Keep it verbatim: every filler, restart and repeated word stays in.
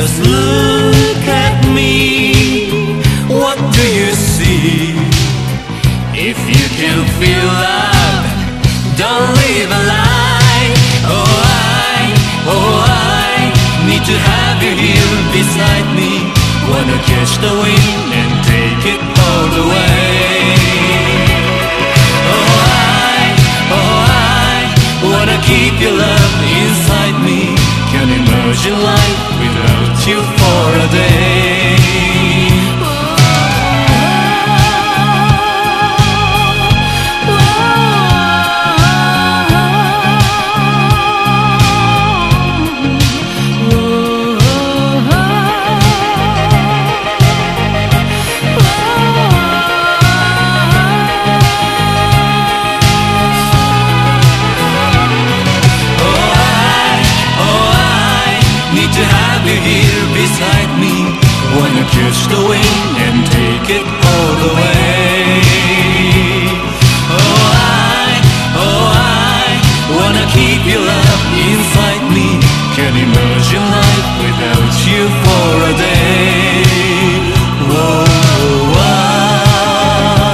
Just look at me, what do you see? If you can feel love, don't live a lie. Oh, I, oh, I need to have you here beside me. Wanna catch the wind and take it all the way. Oh, I, oh, I wanna keep your love inside me. Can't imagine life without you for a day. To have you here beside me, wanna catch the wind